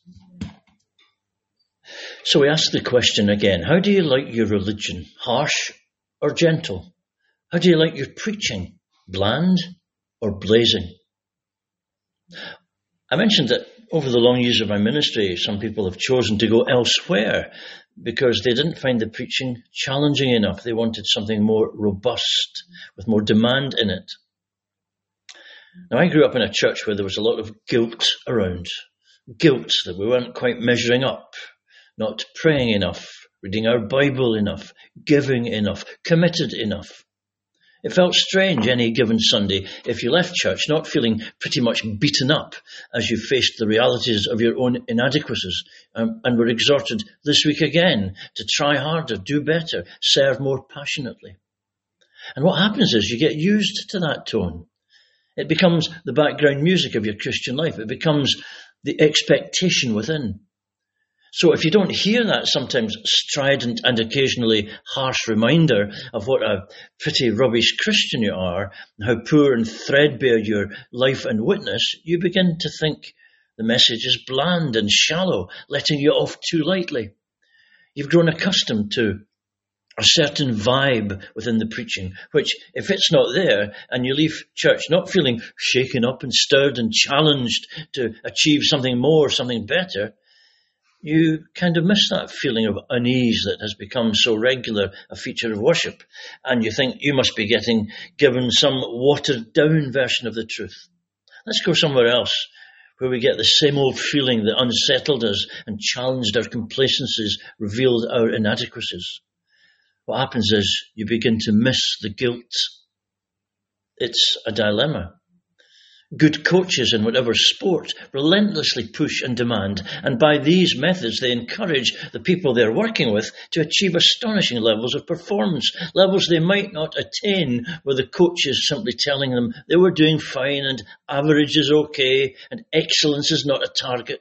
So we ask the question again, how do you like your religion? Harsh or gentle? How do you like your preaching? Bland or blazing? I mentioned that over the long years of my ministry, some people have chosen to go elsewhere because they didn't find the preaching challenging enough. They wanted something more robust, with more demand in it. Now, I grew up in a church where there was a lot of guilt around. Guilt that we weren't quite measuring up, not praying enough, reading our Bible enough, giving enough, committed enough. It felt strange any given Sunday if you left church not feeling pretty much beaten up as you faced the realities of your own inadequacies and were exhorted this week again to try harder, do better, serve more passionately. And what happens is you get used to that tone. It becomes the background music of your Christian life. It becomes the expectation within. So if you don't hear that sometimes strident and occasionally harsh reminder of what a pretty rubbish Christian you are, and how poor and threadbare your life and witness, you begin to think the message is bland and shallow, letting you off too lightly. You've grown accustomed to a certain vibe within the preaching, which, if it's not there, and you leave church not feeling shaken up and stirred and challenged to achieve something more, something better, you kind of miss that feeling of unease that has become so regular a feature of worship, and you think you must be getting given some watered-down version of the truth. Let's go somewhere else where we get the same old feeling that unsettled us and challenged our complacencies, revealed our inadequacies. What happens is you begin to miss the guilt. It's a dilemma. Good coaches in whatever sport relentlessly push and demand, and by these methods they encourage the people they're working with to achieve astonishing levels of performance, levels they might not attain were the coaches simply telling them they were doing fine and average is okay and excellence is not a target.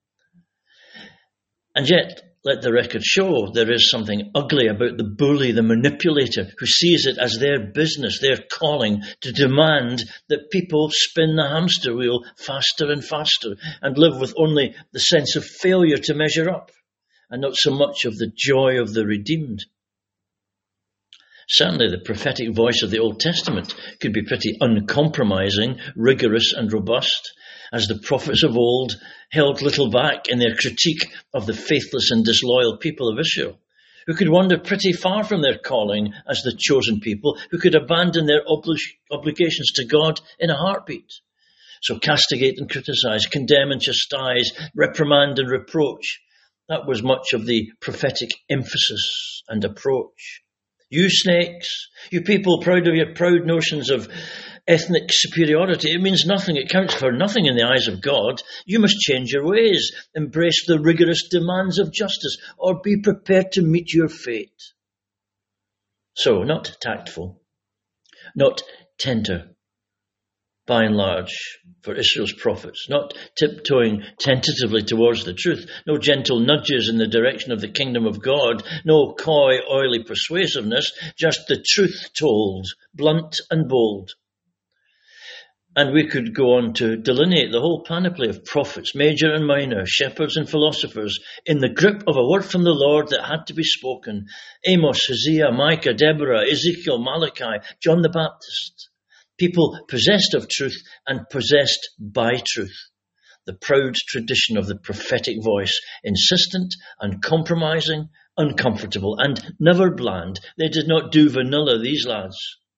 And yet, let the record show, there is something ugly about the bully, the manipulator, who sees it as their business, their calling, to demand that people spin the hamster wheel faster and faster and live with only the sense of failure to measure up, and not so much of the joy of the redeemed. Certainly the prophetic voice of the Old Testament could be pretty uncompromising, rigorous and robust, as the prophets of old held little back in their critique of the faithless and disloyal people of Israel, who could wander pretty far from their calling as the chosen people, who could abandon their obligations to God in a heartbeat. So castigate and criticize, condemn and chastise, reprimand and reproach. That was much of the prophetic emphasis and approach. You snakes, you people proud of your proud notions of ethnic superiority, it means nothing, it counts for nothing in the eyes of God. You must change your ways, embrace the rigorous demands of justice, or be prepared to meet your fate. So, not tactful, not tender, by and large, for Israel's prophets, not tiptoeing tentatively towards the truth, no gentle nudges in the direction of the kingdom of God, no coy, oily persuasiveness, just the truth told, blunt and bold. And we could go on to delineate the whole panoply of prophets, major and minor, shepherds and philosophers, in the grip of a word from the Lord that had to be spoken. Amos, Hosea, Micah, Deborah, Ezekiel, Malachi, John the Baptist. People possessed of truth and possessed by truth. The proud tradition of the prophetic voice, insistent, uncompromising, uncomfortable, and never bland. They did not do vanilla, these lads.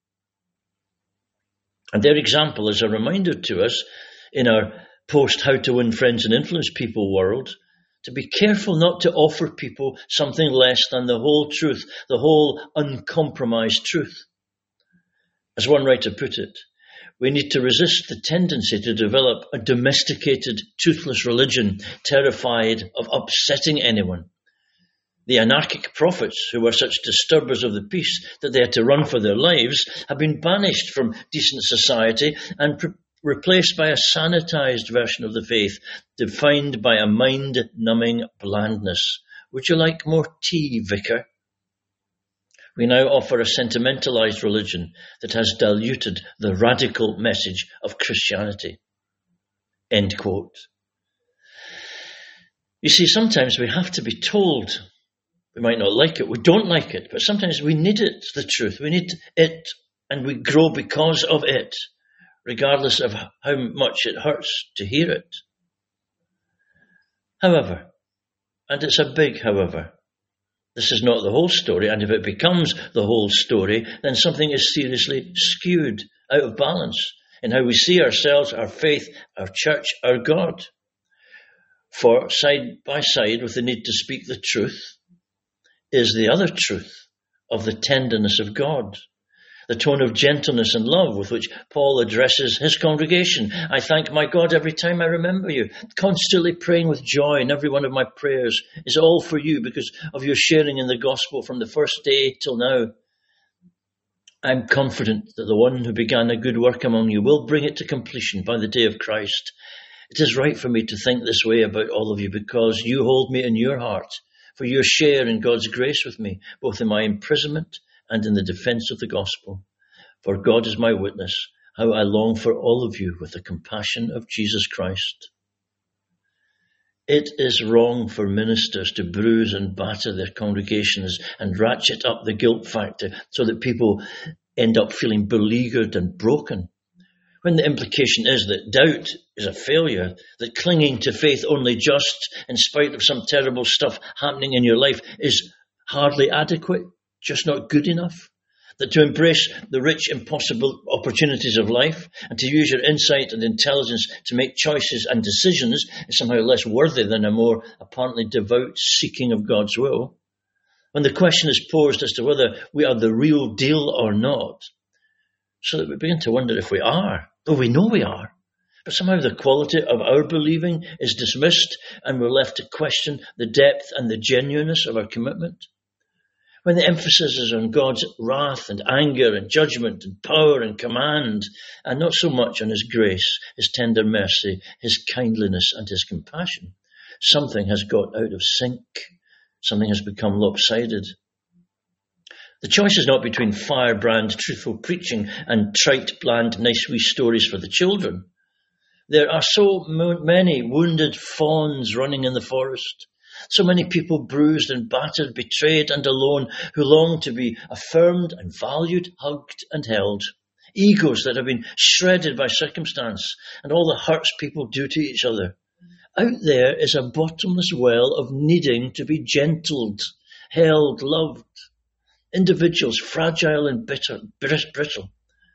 And their example is a reminder to us in our post-how to win friends and influence people world to be careful not to offer people something less than the whole truth, the whole uncompromised truth. As one writer put it, we need to resist the tendency to develop a domesticated, toothless religion, terrified of upsetting anyone. The anarchic prophets, who were such disturbers of the peace that they had to run for their lives, have been banished from decent society and replaced by a sanitized version of the faith, defined by a mind-numbing blandness. Would you like more tea, Vicar? We now offer a sentimentalized religion that has diluted the radical message of Christianity. End quote. You see, sometimes we have to be told. We might not like it, we don't like it, but sometimes we need it, the truth. We need it, and we grow because of it, regardless of how much it hurts to hear it. However, and it's a big however, this is not the whole story, and if it becomes the whole story, then something is seriously skewed, out of balance, in how we see ourselves, our faith, our church, our God. For side by side with the need to speak the truth is the other truth of the tenderness of God, the tone of gentleness and love with which Paul addresses his congregation. I thank my God every time I remember you, constantly praying with joy in every one of my prayers is all for you because of your sharing in the gospel from the first day till now. I'm confident that the one who began a good work among you will bring it to completion by the day of Christ. It is right for me to think this way about all of you because you hold me in your heart for your share in God's grace with me, both in my imprisonment and in the defense of the gospel. For God is my witness, how I long for all of you with the compassion of Jesus Christ. It is wrong for ministers to bruise and batter their congregations and ratchet up the guilt factor so that people end up feeling beleaguered and broken. When the implication is that doubt is a failure, that clinging to faith only just in spite of some terrible stuff happening in your life is hardly adequate, just not good enough, that to embrace the rich, impossible opportunities of life and to use your insight and intelligence to make choices and decisions is somehow less worthy than a more apparently devout seeking of God's will. When the question is posed as to whether we are the real deal or not, so that we begin to wonder if we are, though we know we are, but somehow the quality of our believing is dismissed and we're left to question the depth and the genuineness of our commitment. When the emphasis is on God's wrath and anger and judgment and power and command, and not so much on his grace, his tender mercy, his kindliness and his compassion, something has got out of sync. Something has become lopsided. The choice is not between firebrand, truthful preaching and trite, bland, nice wee stories for the children. There are so many wounded fawns running in the forest. So many people bruised and battered, betrayed and alone, who long to be affirmed and valued, hugged and held. Egos that have been shredded by circumstance and all the hurts people do to each other. Out there is a bottomless well of needing to be gentled, held, loved. Individuals fragile and brittle,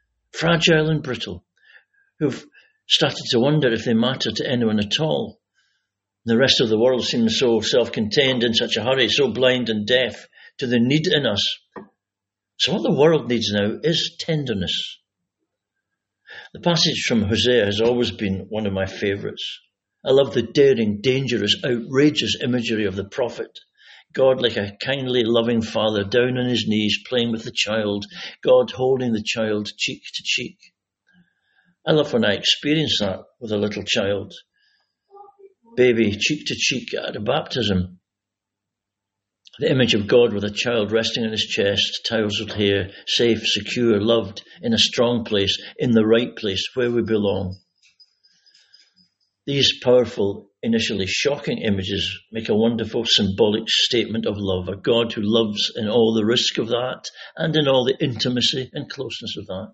who've started to wonder if they matter to anyone at all. The rest of the world seems so self-contained, in such a hurry, so blind and deaf to the need in us. So what the world needs now is tenderness. The passage from Hosea has always been one of my favourites. I love the daring, dangerous, outrageous imagery of the prophet. God like a kindly, loving father down on his knees playing with the child, God holding the child cheek to cheek. I love when I experience that with a little child. Baby cheek to cheek at a baptism. The image of God with a child resting on his chest, tousled hair, safe, secure, loved, in a strong place, in the right place, where we belong. These powerful, initially shocking images make a wonderful symbolic statement of love, a God who loves in all the risk of that and in all the intimacy and closeness of that.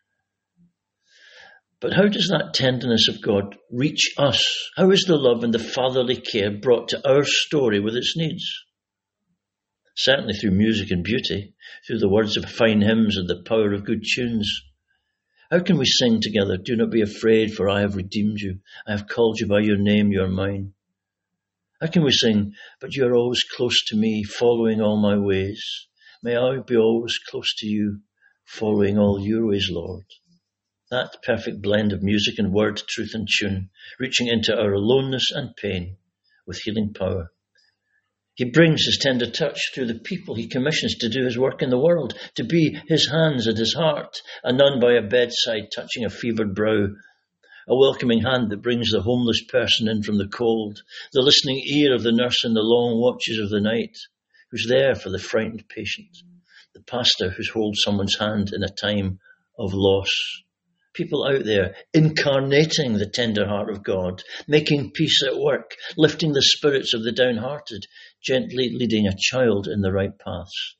But how does that tenderness of God reach us? How is the love and the fatherly care brought to our story with its needs? Certainly through music and beauty, through the words of fine hymns and the power of good tunes. How can we sing together, do not be afraid, for I have redeemed you. I have called you by your name, you are mine. How can we sing, but you are always close to me, following all my ways. May I be always close to you, following all your ways, Lord. That perfect blend of music and word, truth and tune, reaching into our aloneness and pain with healing power. He brings his tender touch through the people he commissions to do his work in the world, to be his hands and his heart, a nun by a bedside touching a fevered brow, a welcoming hand that brings the homeless person in from the cold, the listening ear of the nurse in the long watches of the night, who's there for the frightened patient, the pastor who holds someone's hand in a time of loss, people out there incarnating the tender heart of God, making peace at work, lifting the spirits of the downhearted, gently leading a child in the right paths.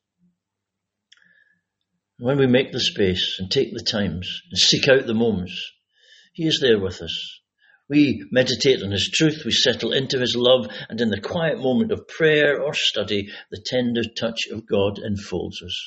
When we make the space and take the times and seek out the moments, He is there with us. We meditate on His truth, we settle into His love, and in the quiet moment of prayer or study, the tender touch of God enfolds us.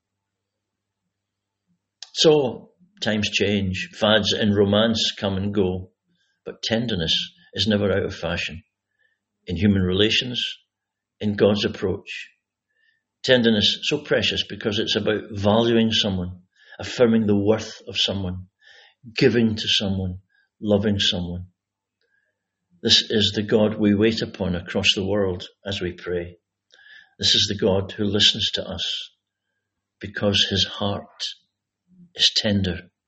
So, times change, fads in romance come and go, but tenderness is never out of fashion. In human relations, in God's approach. Tenderness so precious because it's about valuing someone, affirming the worth of someone, giving to someone, loving someone. This is the God we wait upon across the world as we pray. This is the God who listens to us because His heart is tender